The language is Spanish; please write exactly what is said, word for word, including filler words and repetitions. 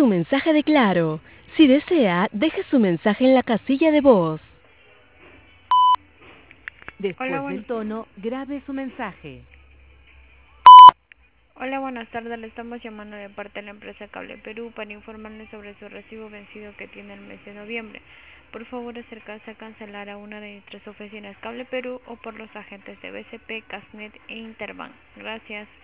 su mensaje de Claro. Si desea, deje su mensaje en la casilla de voz. Hola, Después buen- del tono, grabe su mensaje. Hola, buenas tardes. Le estamos llamando de parte de la empresa Cable Perú para informarle sobre su recibo vencido que tiene el mes de noviembre. Por favor, acercarse a cancelar a una de nuestras oficinas Cable Perú o por los agentes de B C P, Casnet e Interbank. Gracias.